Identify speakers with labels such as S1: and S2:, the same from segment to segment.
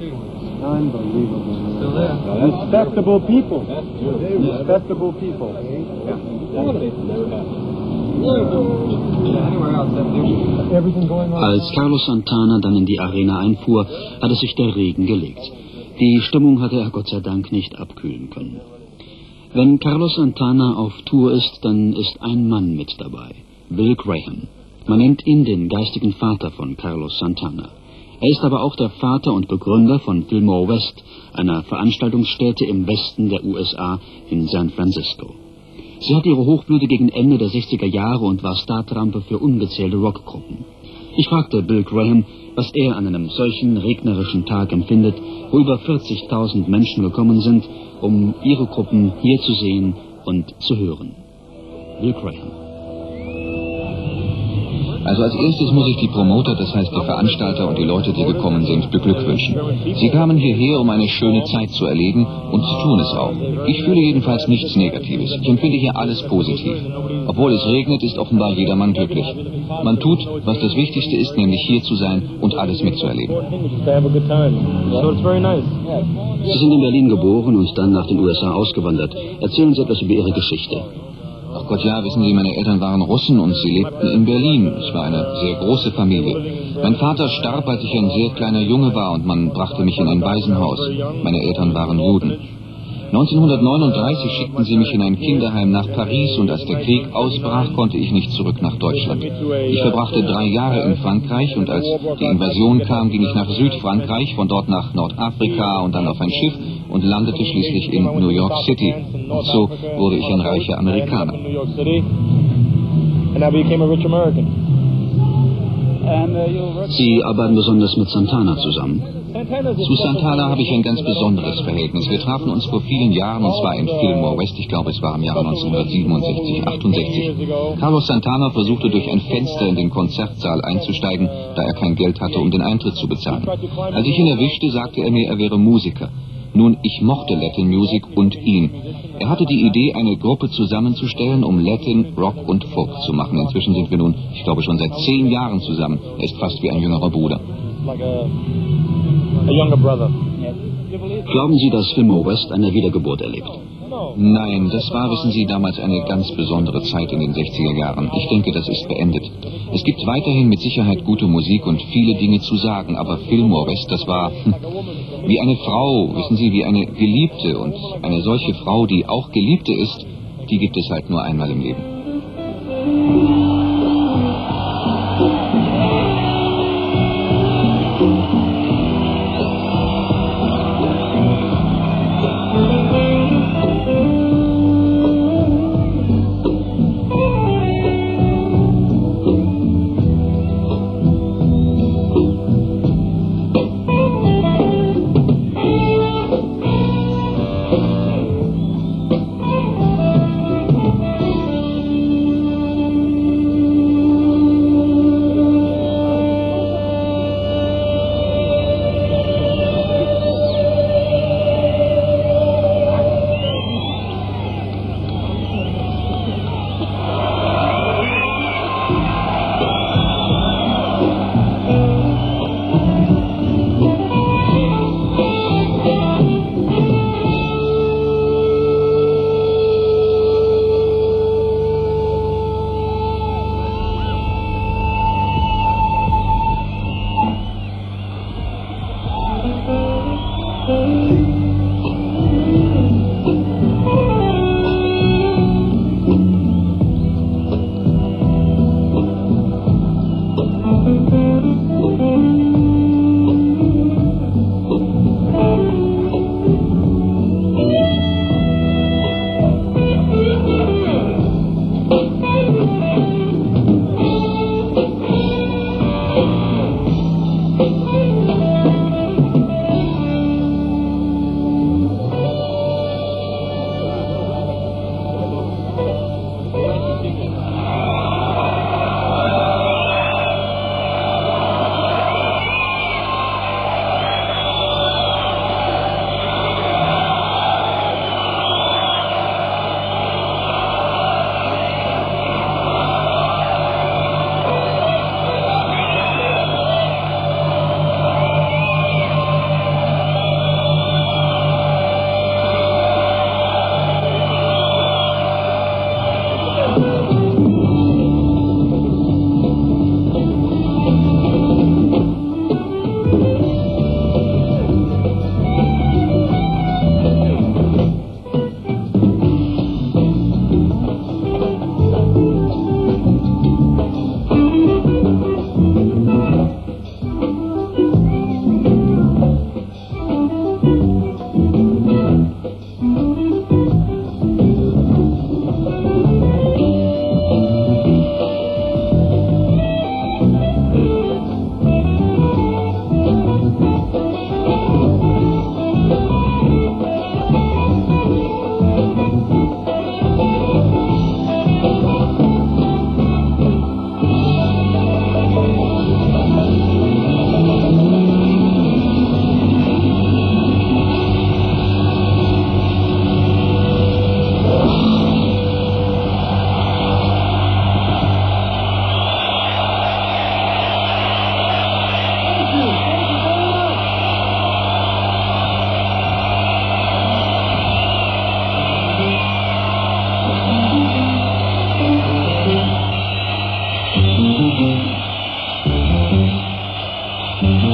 S1: Unbelievable. Still there. Respectable people. Respectable people.
S2: Als Carlos Santana dann in die Arena einfuhr, hatte sich der Regen gelegt. Die Stimmung hatte er Gott sei Dank nicht abkühlen können. Wenn Carlos Santana auf Tour ist, dann ist ein Mann mit dabei, Bill Graham. Man nennt ihn den geistigen Vater von Carlos Santana. Er ist aber auch der Vater und Begründer von Fillmore West, einer Veranstaltungsstätte im Westen der USA in San Francisco. Sie hat ihre Hochblüte gegen Ende der 60er Jahre und war Startrampe für ungezählte Rockgruppen. Ich fragte Bill Graham, was er an einem solchen regnerischen Tag empfindet, wo über 40.000 Menschen gekommen sind, um ihre Gruppen hier zu sehen und zu hören. Bill Graham.
S3: Also als erstes muss ich die Promoter, das heißt die Veranstalter und die Leute, die gekommen sind, beglückwünschen. Sie kamen hierher, um eine schöne Zeit zu erleben, und sie tun es auch. Ich fühle jedenfalls nichts Negatives. Ich empfinde hier alles positiv. Obwohl es regnet, ist offenbar jedermann glücklich. Man tut, was das Wichtigste ist, nämlich hier zu sein und alles mitzuerleben.
S2: Sie sind in Berlin geboren und dann nach den USA ausgewandert. Erzählen Sie etwas über Ihre Geschichte.
S3: Ach Gott, ja, wissen Sie, meine Eltern waren Russen und sie lebten in Berlin. Es war eine sehr große Familie. Mein Vater starb, als ich ein sehr kleiner Junge war, und man brachte mich in ein Waisenhaus. Meine Eltern waren Juden. 1939 schickten sie mich in ein Kinderheim nach Paris, und als der Krieg ausbrach, konnte ich nicht zurück nach Deutschland. Ich verbrachte 3 Jahre in Frankreich, und als die Invasion kam, ging ich nach Südfrankreich, von dort nach Nordafrika und dann auf ein Schiff und landete schließlich in New York City. Und so wurde ich ein reicher Amerikaner.
S2: Sie arbeiten besonders mit Santana zusammen.
S3: Zu Santana habe ich ein ganz besonderes Verhältnis. Wir trafen uns vor vielen Jahren, und zwar in Fillmore West. Ich glaube, es war im Jahre 1967, 68. Carlos Santana versuchte durch ein Fenster in den Konzertsaal einzusteigen, da er kein Geld hatte, um den Eintritt zu bezahlen. Als ich ihn erwischte, sagte er mir, er wäre Musiker. Nun, ich mochte Latin Music und ihn. Er hatte die Idee, eine Gruppe zusammenzustellen, um Latin, Rock und Folk zu machen. Inzwischen sind wir nun, ich glaube, schon seit 10 Jahren zusammen. Er ist fast wie ein jüngerer Bruder.
S2: Glauben Sie, dass Fillmore West eine Wiedergeburt erlebt?
S3: Nein, das war, wissen Sie, damals eine ganz besondere Zeit in den 60er Jahren. Ich denke, das ist beendet. Es gibt weiterhin mit Sicherheit gute Musik und viele Dinge zu sagen, aber Fillmore West, das war wie eine Frau, wissen Sie, wie eine Geliebte. Und eine solche Frau, die auch Geliebte ist, die gibt es halt nur einmal im Leben.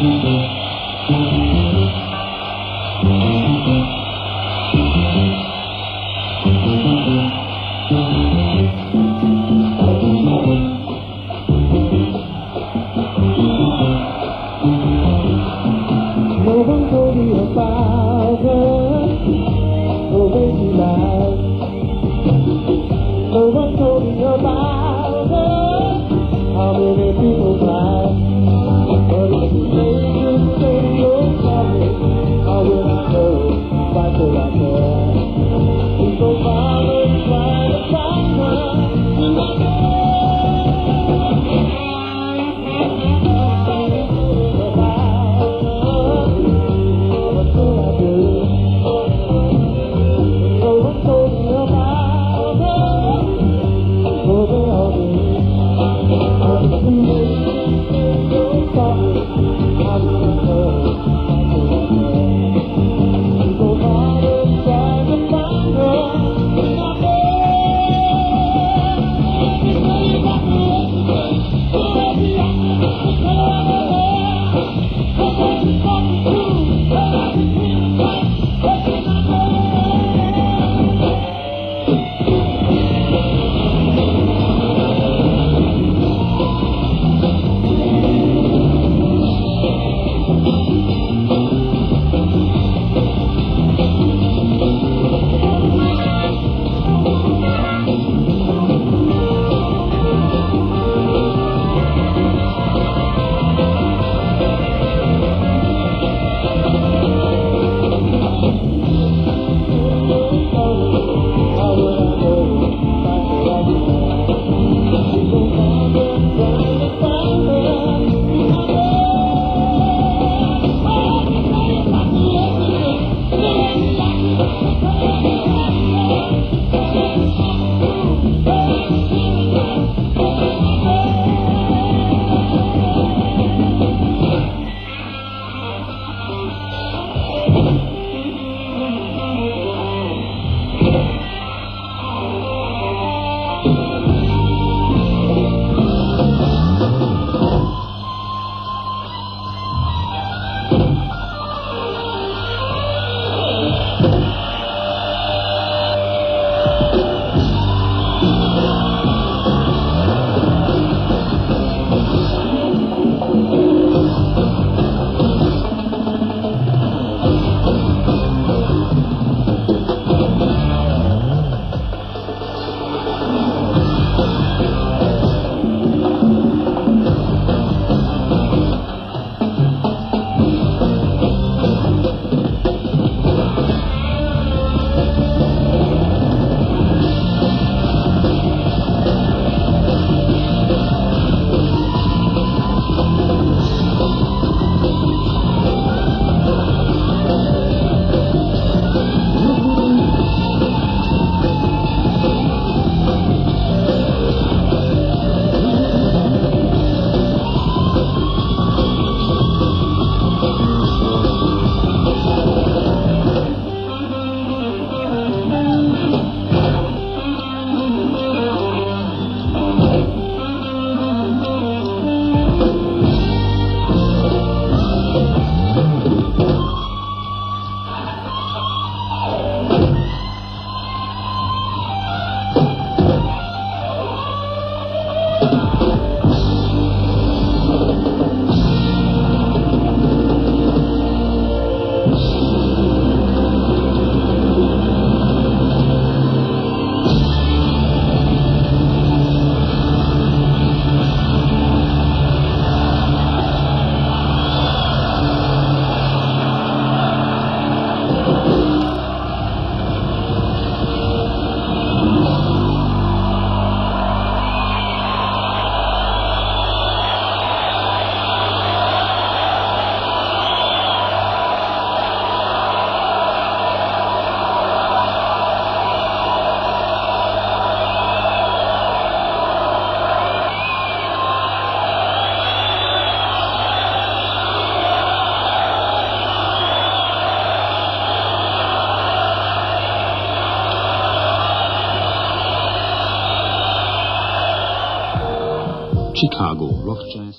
S2: Chicago, Rock Jazz.